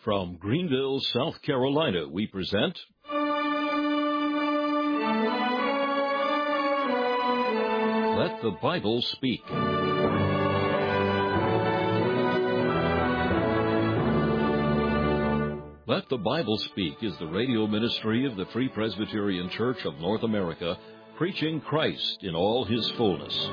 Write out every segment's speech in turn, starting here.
From Greenville, South Carolina, we present Let the Bible Speak. Let the Bible Speak is the radio ministry of the Free Presbyterian Church of North America, preaching Christ in all His fullness.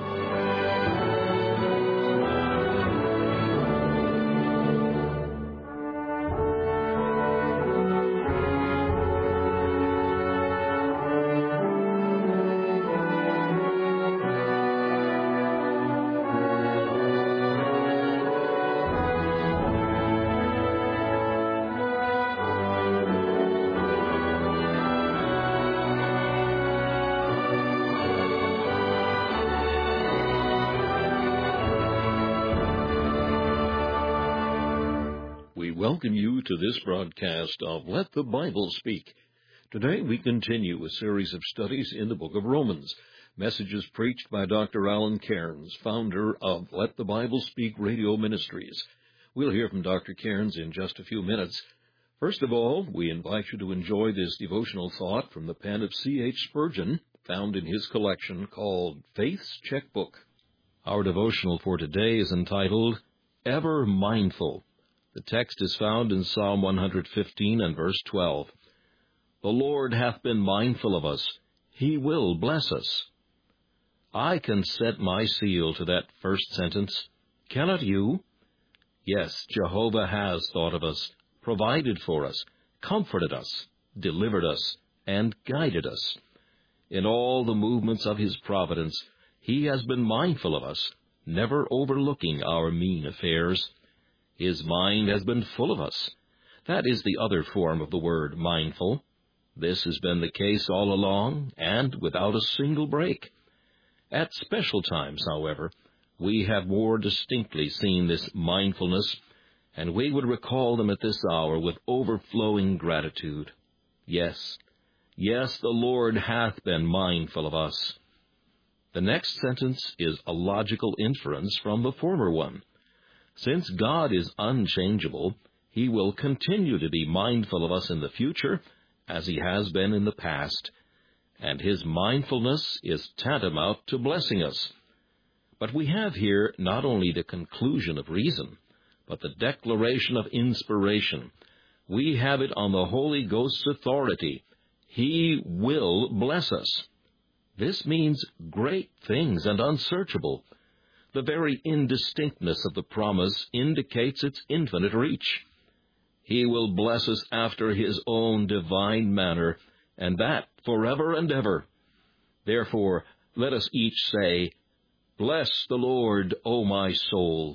Welcome you to this broadcast of Let the Bible Speak. Today we continue a series of studies in the book of Romans, messages preached by Dr. Alan Cairns, founder of Let the Bible Speak Radio Ministries. We'll hear from Dr. Cairns in just a few minutes. First of all, we invite you to enjoy this devotional thought from the pen of C.H. Spurgeon, found in his collection called Faith's Checkbook. Our devotional for today is entitled, Ever Mindful. The text is found in Psalm 115 and verse 12. The Lord hath been mindful of us. He will bless us. I can set my seal to that first sentence. Cannot you? Yes, Jehovah has thought of us, provided for us, comforted us, delivered us, and guided us. In all the movements of His providence, He has been mindful of us, never overlooking our mean affairs. His mind has been full of us. That is the other form of the word mindful. This has been the case all along, and without a single break. At special times, however, we have more distinctly seen this mindfulness, and we would recall them at this hour with overflowing gratitude. Yes, the Lord hath been mindful of us. The next sentence is a logical inference from the former one. Since God is unchangeable, He will continue to be mindful of us in the future, as He has been in the past, and His mindfulness is tantamount to blessing us. But we have here not only the conclusion of reason, but the declaration of inspiration. We have it on the Holy Ghost's authority. He will bless us. This means great things and unsearchable. The very indistinctness of the promise indicates its infinite reach. He will bless us after His own divine manner, and that forever and ever. Therefore, let us each say, Bless the Lord, O my soul.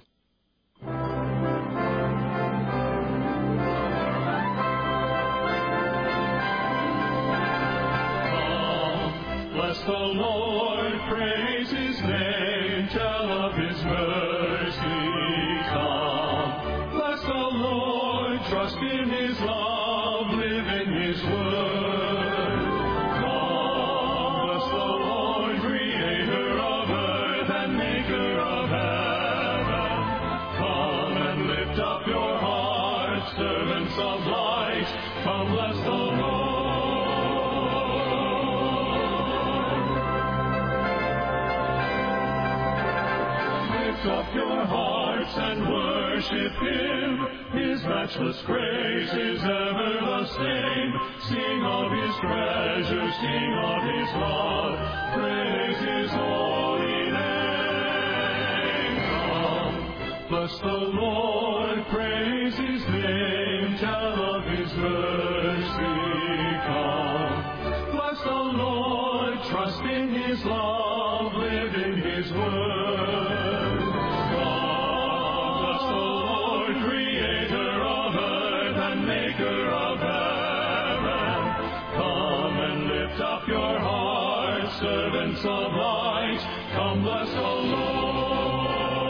Bless the Lord, praise His name, tell of His mercy, come. Bless the Lord, trust in His love, live in His word. Come, bless the Lord, creator of earth and maker of heaven. Come and lift up your hearts, servants of light, come bless the Lord. Lift up your hearts and worship Him. His matchless grace is ever the same. Sing of His treasure, sing of His love, praise His holy name. Come, bless the Lord, praise His name, tell of His mercy, come. Bless the Lord, trust in His love, live in His word. Servants of light, come bless the Lord.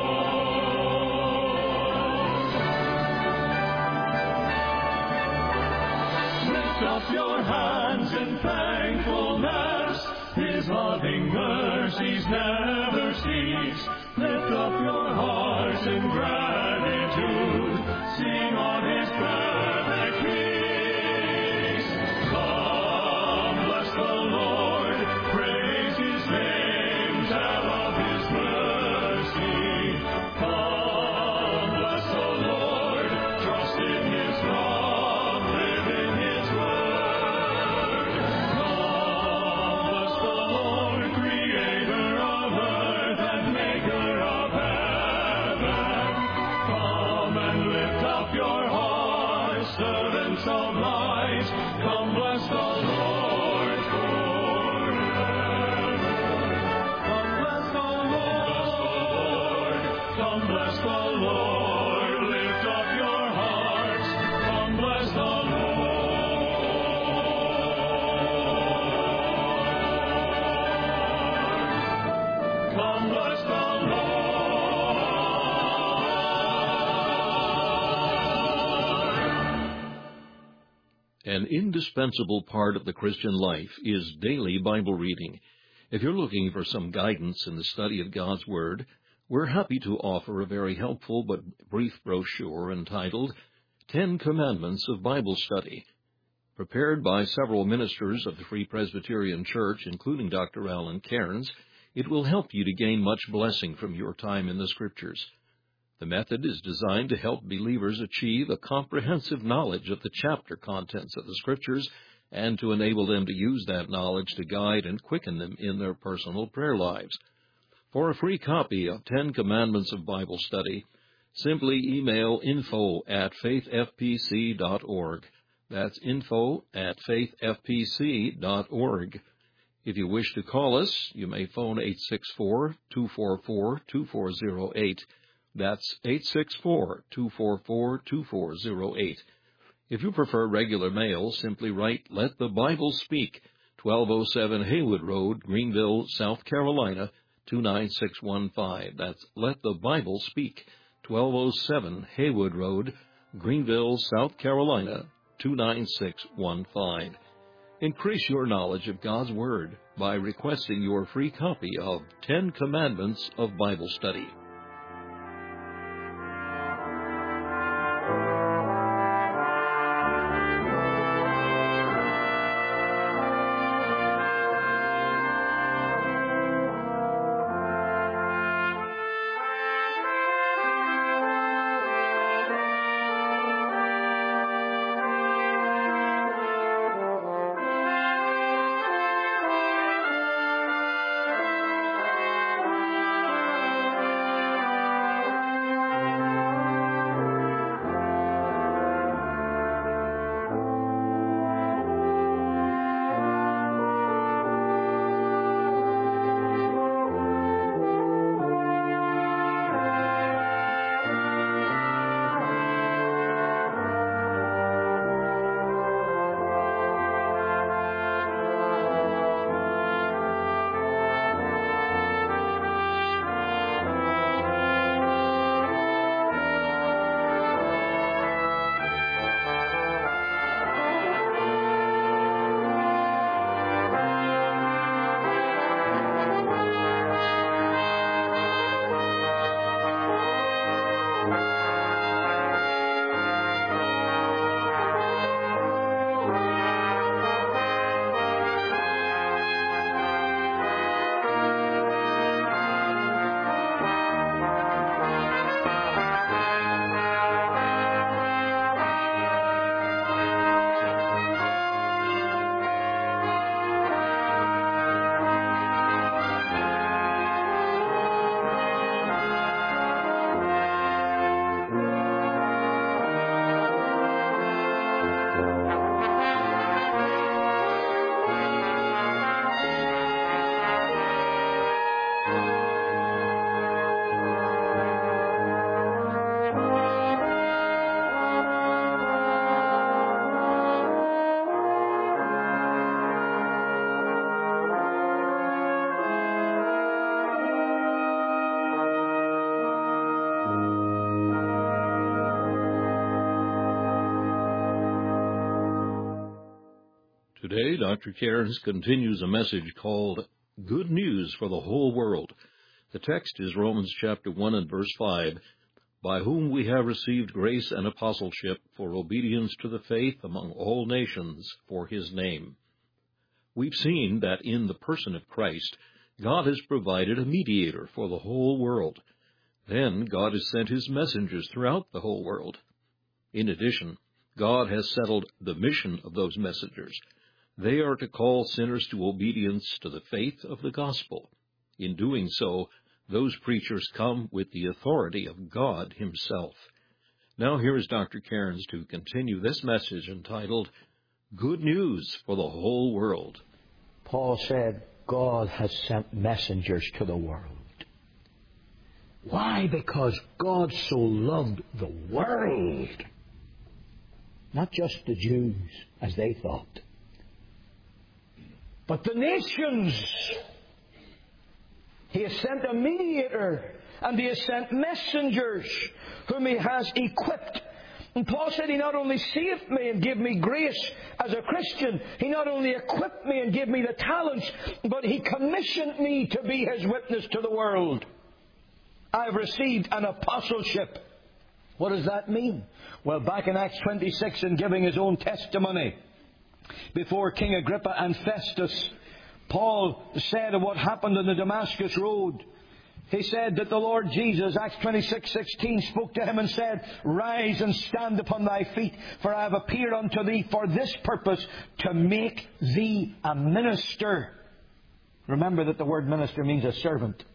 Lift up your hands in thankfulness. His loving mercies never cease. Lift up your hearts in gratitude. Sing on His praise. servants of light, come bless the Lord forever. Come bless the Lord, come bless the Lord, lift up your hearts, come bless the Lord. Come bless the An indispensable part of the Christian life is daily Bible reading. If you're looking for some guidance in the study of God's Word, we're happy to offer a very helpful but brief brochure entitled 10 Commandments of Bible Study. Prepared by several ministers of the Free Presbyterian Church, including Dr. Alan Cairns, it will help you to gain much blessing from your time in the Scriptures. The method is designed to help believers achieve a comprehensive knowledge of the chapter contents of the Scriptures and to enable them to use that knowledge to guide and quicken them in their personal prayer lives. For a free copy of 10 Commandments of Bible Study, simply email info@faithfpc.org. That's info@faithfpc.org. If you wish to call us, you may phone 864-244-2408. That's 864-244-2408. If you prefer regular mail, simply write Let the Bible Speak, 1207 Haywood Road, Greenville, South Carolina, 29615. That's Let the Bible Speak, 1207 Haywood Road, Greenville, South Carolina, 29615. Increase your knowledge of God's Word by requesting your free copy of 10 Commandments of Bible Study. Today, Dr. Cairns continues a message called Good News for the Whole World. The text is Romans chapter 1 and verse 5, by whom we have received grace and apostleship for obedience to the faith among all nations for his name. We've seen that in the person of Christ, God has provided a mediator for the whole world. Then God has sent his messengers throughout the whole world. In addition, God has settled the mission of those messengers. They are to call sinners to obedience to the faith of the gospel. In doing so, those preachers come with the authority of God himself. Now here is Dr. Cairns to continue this message entitled, Good News for the Whole World. Paul said, God has sent messengers to the world. Why? Because God so loved the world. Not just the Jews, as they thought, but the nations. He has sent a mediator, and He has sent messengers whom He has equipped. And Paul said He not only saved me and gave me grace as a Christian, He not only equipped me and gave me the talents, but He commissioned me to be His witness to the world. I have received an apostleship. What does that mean? Well, back in Acts 26, in giving his own testimony before King Agrippa and Festus, Paul said of what happened on the Damascus Road. He said that the Lord Jesus, Acts 26:16, spoke to him and said, Rise and stand upon thy feet, for I have appeared unto thee for this purpose, to make thee a minister. Remember that the word minister means a servant.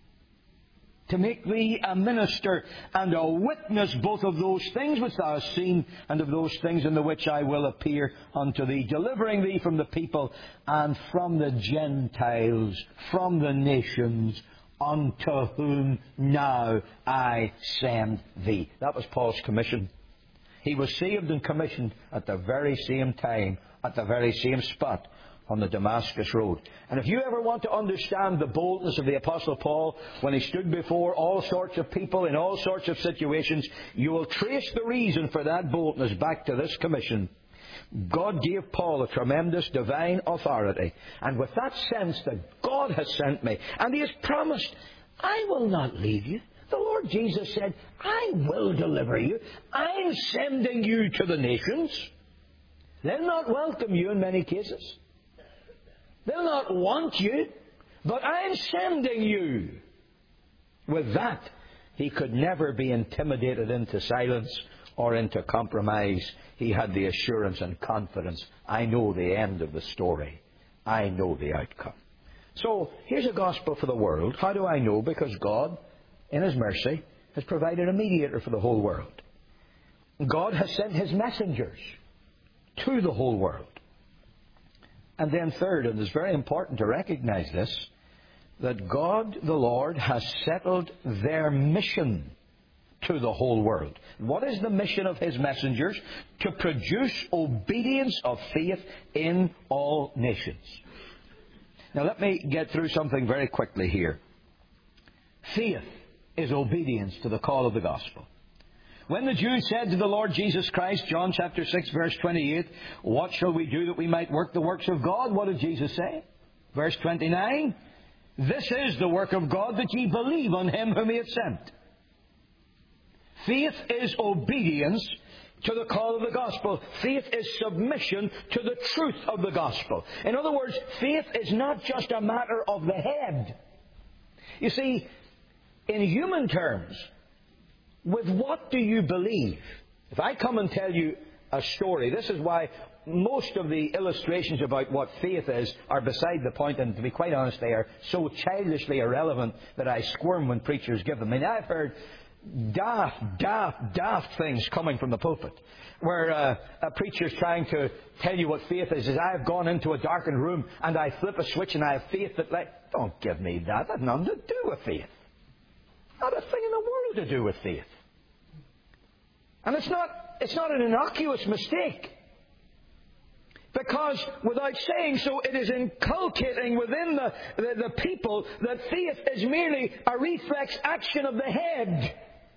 To make thee a minister and a witness both of those things which thou hast seen and of those things in the which I will appear unto thee, delivering thee from the people and from the Gentiles, from the nations, unto whom now I send thee. That was Paul's commission. He was saved and commissioned at the very same time, at the very same spot, on the Damascus Road. And if you ever want to understand the boldness of the Apostle Paul when he stood before all sorts of people in all sorts of situations, you will trace the reason for that boldness back to this commission. God gave Paul a tremendous divine authority. And with that sense that God has sent me, and He has promised, I will not leave you. The Lord Jesus said, I will deliver you. I'm sending you to the nations. They'll not welcome you in many cases. They'll not want you, but I'm sending you. With that, he could never be intimidated into silence or into compromise. He had the assurance and confidence, I know the end of the story. I know the outcome. So, here's a gospel for the world. How do I know? Because God, in His mercy, has provided a mediator for the whole world. God has sent His messengers to the whole world. And then third, and it's very important to recognize this, that God the Lord has settled their mission to the whole world. What is the mission of His messengers? To produce obedience of faith in all nations. Now let me get through something very quickly here. Faith is obedience to the call of the gospel. When the Jews said to the Lord Jesus Christ, John chapter 6, verse 28, what shall we do that we might work the works of God? What did Jesus say? Verse 29, this is the work of God, that ye believe on Him whom He hath sent. Faith is obedience to the call of the gospel. Faith is submission to the truth of the gospel. In other words, faith is not just a matter of the head. You see, in human terms, with what do you believe? If I come and tell you a story, this is why most of the illustrations about what faith is are beside the point, and to be quite honest, they are so childishly irrelevant that I squirm when preachers give them. I mean, I've heard daft things coming from the pulpit, where a preacher's trying to tell you what faith is. I've gone into a darkened room and I flip a switch and I have faith that, don't give me that. That's nothing to do with faith. Not a thing in the world to do with faith. And it's not an innocuous mistake. Because, without saying so, it is inculcating within the people that faith is merely a reflex action of the head.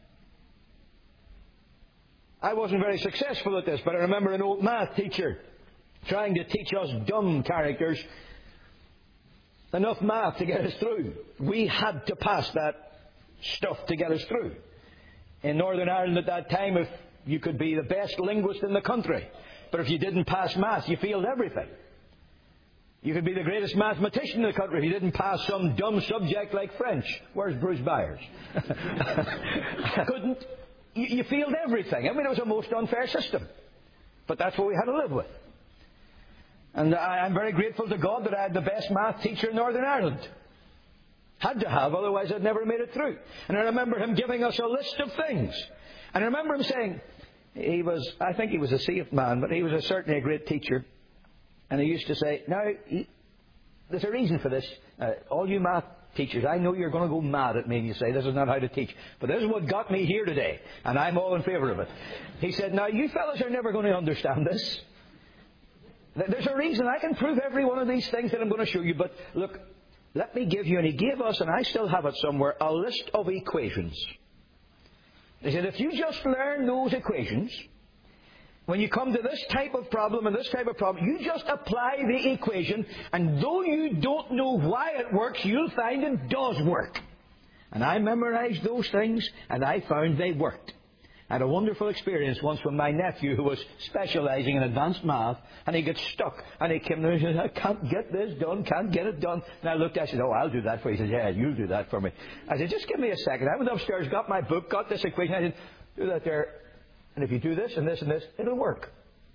I wasn't very successful at this, but I remember an old math teacher trying to teach us dumb characters enough math to get us through. We had to pass that stuff to get us through. In Northern Ireland at that time, if you could be the best linguist in the country, but if you didn't pass math, you failed everything. You could be the greatest mathematician in the country if you didn't pass some dumb subject like French. Where's Bruce Byers? Couldn't. You failed everything. I mean, it was a most unfair system. But that's what we had to live with. And I'm very grateful to God that I had the best math teacher in Northern Ireland. Had to have, otherwise I'd never made it through. And I remember him giving us a list of things. And I remember him saying, I think he was a saved man, but he was certainly a great teacher. And he used to say, now, there's a reason for this. All you math teachers, I know you're going to go mad at me and you say, this is not how to teach. But this is what got me here today, and I'm all in favour of it. He said, now, you fellas are never going to understand this. There's a reason. I can prove every one of these things that I'm going to show you, but look, let me give you, and he gave us, and I still have it somewhere, a list of equations. He said, if you just learn those equations, when you come to this type of problem and this type of problem, you just apply the equation, and though you don't know why it works, you'll find it does work. And I memorized those things, and I found they worked. I had a wonderful experience once with my nephew who was specialising in advanced math, and he got stuck. And he came to me and said, I can't get this done, can't get it done. And I looked at him and said, oh, I'll do that for you. He said, yeah, you'll do that for me. I said, just give me a second. I went upstairs, got my book, got this equation. I said, do that there. And if you do this and this and this, it'll work.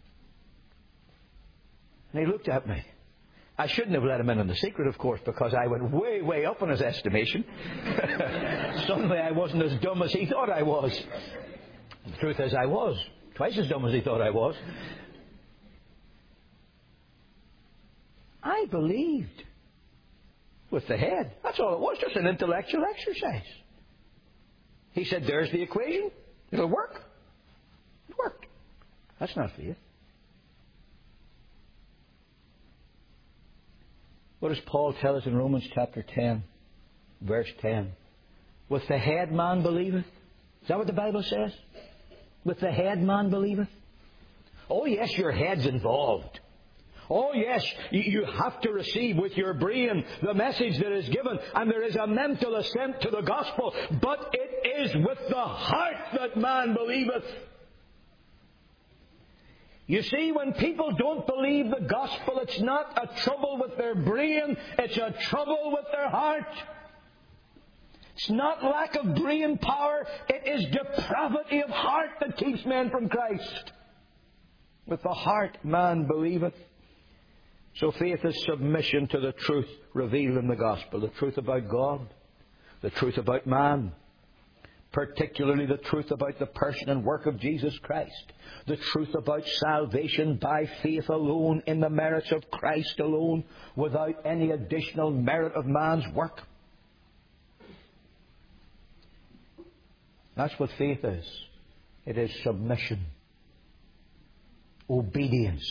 And he looked at me. I shouldn't have let him in on the secret, of course, because I went way, way up in his estimation. Suddenly I wasn't as dumb as he thought I was. The truth is I was. Twice as dumb as he thought I was. I believed with the head. That's all it was, just an intellectual exercise. He said, there's the equation. It'll work. It worked. That's not faith. What does Paul tell us in Romans chapter 10, verse 10? With the head man believeth. Is that what the Bible says? With the head man believeth. Oh yes, your head's involved. Oh yes, you have to receive with your brain the message that is given, and there is a mental assent to the gospel, but it is with the heart that man believeth. You see, when people don't believe the gospel, it's not a trouble with their brain, it's a trouble with their heart. It's not lack of brain power, it is depravity of heart that keeps men from Christ. With the heart man believeth. So faith is submission to the truth revealed in the gospel. The truth about God, the truth about man, particularly the truth about the person and work of Jesus Christ. The truth about salvation by faith alone, in the merits of Christ alone, without any additional merit of man's work. That's what faith is. It is submission, obedience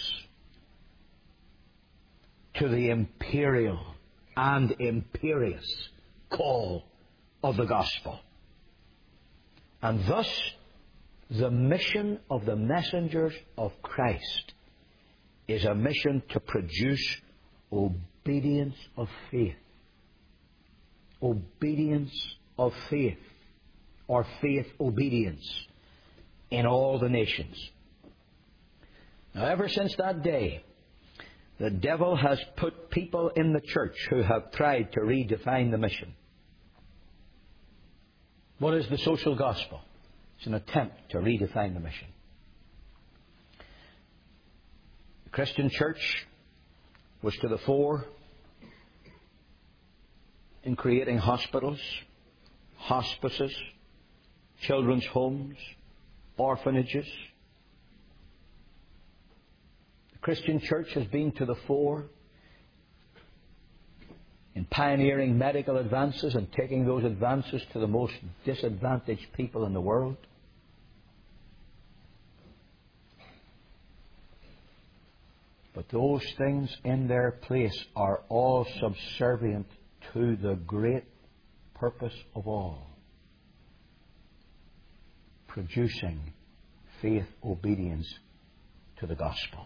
to the imperial and imperious call of the gospel. And thus, the mission of the messengers of Christ is a mission to produce obedience of faith. Obedience of faith, or faith obedience, in all the nations. Now, ever since that day, the devil has put people in the church who have tried to redefine the mission. What is the social gospel? It's an attempt to redefine the mission. The Christian church was to the fore in creating hospitals, hospices, children's homes, orphanages. The Christian church has been to the fore in pioneering medical advances and taking those advances to the most disadvantaged people in the world. But those things in their place are all subservient to the great purpose of all: producing faith obedience to the gospel.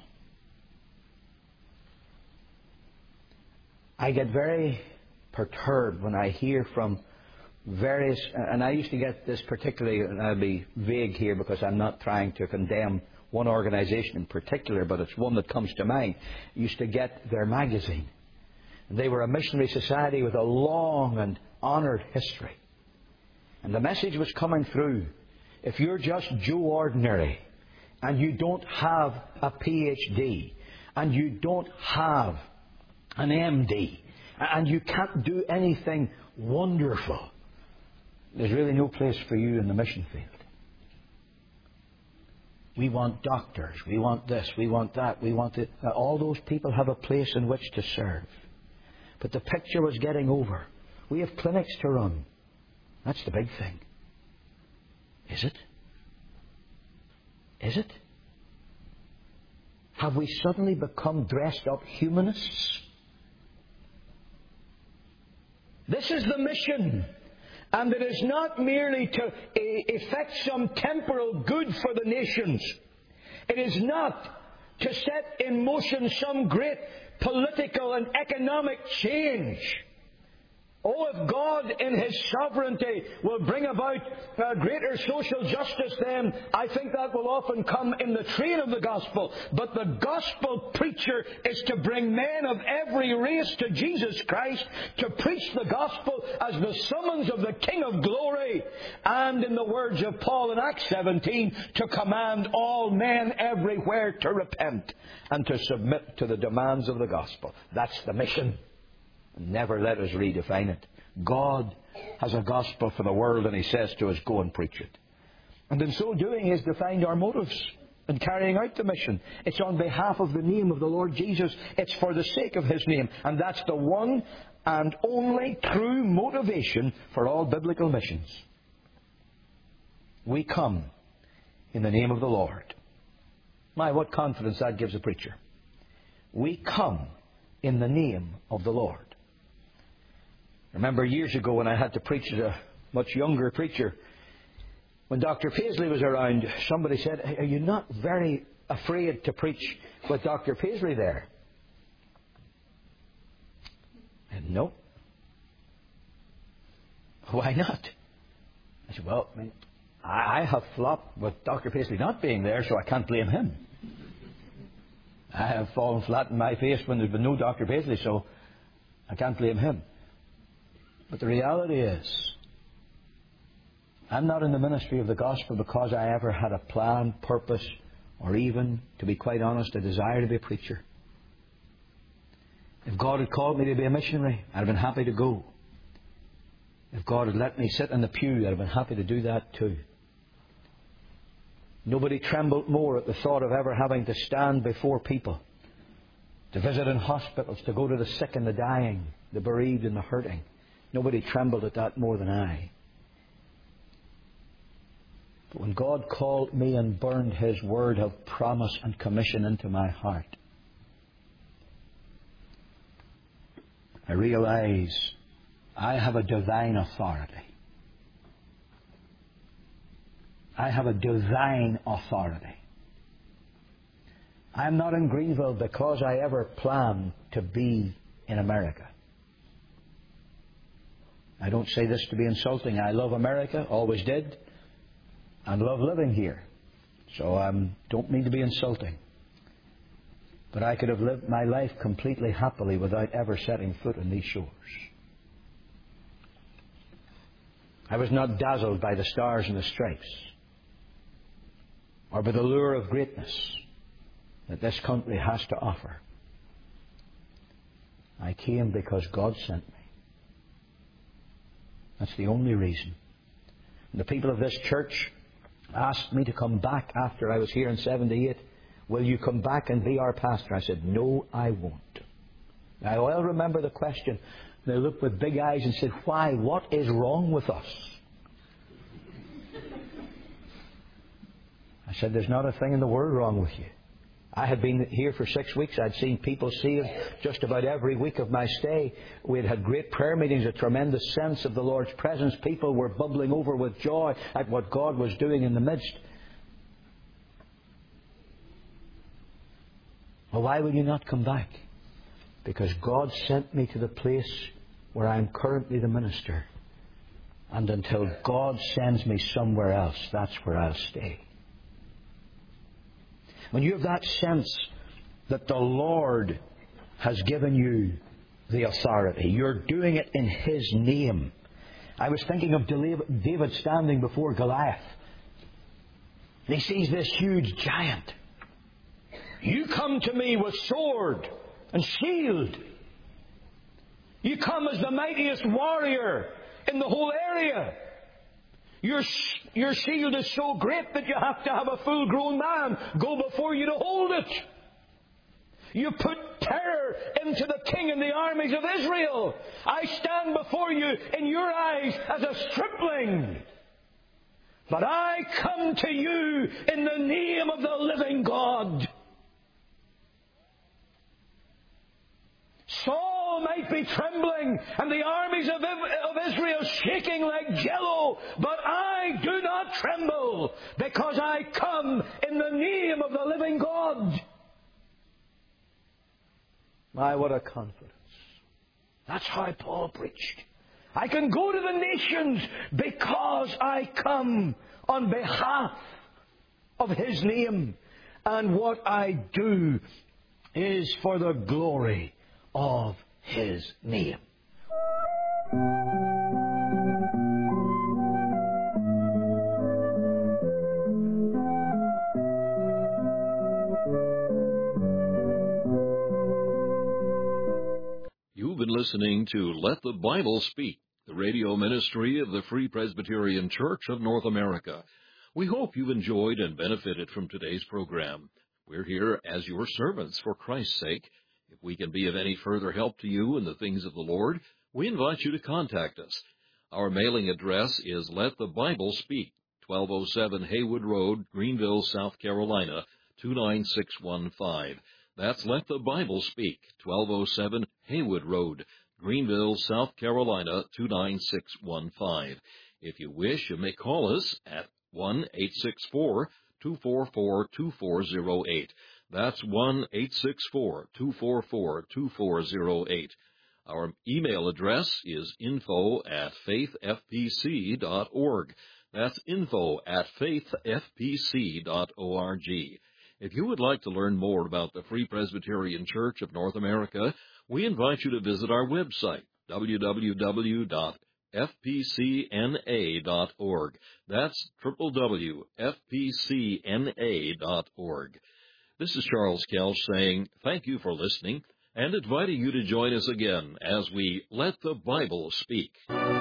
I get very perturbed when I hear from various, and I used to get this particularly, and I'll be vague here because I'm not trying to condemn one organization in particular, but it's one that comes to mind. I used to get their magazine. They were a missionary society with a long and honoured history. And the message was coming through: if you're just Joe Ordinary, and you don't have a PhD, and you don't have an MD, and you can't do anything wonderful, there's really no place for you in the mission field. We want doctors. We want this. We want that. We want it. All those people have a place in which to serve. But the picture was getting over. We have clinics to run. That's the big thing. Is it? Is it? Have we suddenly become dressed up humanists? This is the mission. And it is not merely to effect some temporal good for the nations. It is not to set in motion some great political and economic change. Oh, if God in His sovereignty will bring about greater social justice, then I think that will often come in the train of the gospel. But the gospel preacher is to bring men of every race to Jesus Christ, to preach the gospel as the summons of the King of glory, and in the words of Paul in Acts 17, to command all men everywhere to repent and to submit to the demands of the gospel. That's the mission. Never let us redefine it. God has a gospel for the world, and He says to us, go and preach it. And in so doing, He has defined our motives in carrying out the mission. It's on behalf of the name of the Lord Jesus. It's for the sake of His name. And that's the one and only true motivation for all biblical missions. We come in the name of the Lord. My, what confidence that gives a preacher. We come in the name of the Lord. I remember years ago when I had to preach as a much younger preacher, when Dr. Paisley was around, somebody said, are you not very afraid to preach with Dr. Paisley there? And no. Why not? I said, well, I have flopped with Dr. Paisley not being there, so I can't blame him. I have fallen flat in my face when there's been no Dr. Paisley, so I can't blame him. But the reality is, I'm not in the ministry of the gospel because I ever had a plan, purpose, or even, to be quite honest, a desire to be a preacher. If God had called me to be a missionary, I'd have been happy to go. If God had let me sit in the pew, I'd have been happy to do that too. Nobody trembled more at the thought of ever having to stand before people, to visit in hospitals, to go to the sick and the dying, the bereaved and the hurting. Nobody trembled at that more than I. But when God called me and burned His word of promise and commission into my heart, I realize I have a divine authority. I have a divine authority. I'm not in Greenville because I ever planned to be in America. I don't say this to be insulting. I love America, always did, and love living here. So I don't mean to be insulting. But I could have lived my life completely happily without ever setting foot on these shores. I was not dazzled by the stars and the stripes, or by the lure of greatness that this country has to offer. I came because God sent me. That's the only reason. And the people of this church asked me to come back after I was here in 78. Will you come back and be our pastor? I said, no, I won't. I well remember the question. They looked with big eyes and said, why? What is wrong with us? I said, there's not a thing in the world wrong with you. I had been here for 6 weeks. I'd seen people saved just about every week of my stay. We had had great prayer meetings, a tremendous sense of the Lord's presence. People were bubbling over with joy at what God was doing in the midst. Well, why will you not come back? Because God sent me to the place where I'm currently the minister. And until God sends me somewhere else, that's where I'll stay. When you have that sense that the Lord has given you the authority, you're doing it in His name. I was thinking of David standing before Goliath. And he sees this huge giant. You come to me with sword and shield. You come as the mightiest warrior in the whole area. Your shield is so great that you have to have a full-grown man go before you to hold it. You put terror into the king and the armies of Israel. I stand before you in your eyes as a stripling. But I come to you in the name of the living God. Saul might be trembling and the armies of Israel shaking like jello, but I do not tremble because I come in the name of the living God. My, what a confidence. That's how Paul preached. I can go to the nations because I come on behalf of His name. And what I do is for the glory of His name. You've been listening to Let the Bible Speak, the radio ministry of the Free Presbyterian Church of North America. We hope you've enjoyed and benefited from today's program. We're here as your servants for Christ's sake. If we can be of any further help to you in the things of the Lord, we invite you to contact us. Our mailing address is Let the Bible Speak, 1207 Haywood Road, Greenville, South Carolina, 29615. That's Let the Bible Speak, 1207 Haywood Road, Greenville, South Carolina, 29615. If you wish, you may call us at 1-864-244-2408. That's 1-864-244-2408. Our email address is info@faithfpc.org. That's info@faithfpc.org. If you would like to learn more about the Free Presbyterian Church of North America, we invite you to visit our website, www.fpcna.org. That's www.fpcna.org. This is Charles Kelch saying thank you for listening and inviting you to join us again as we Let the Bible Speak.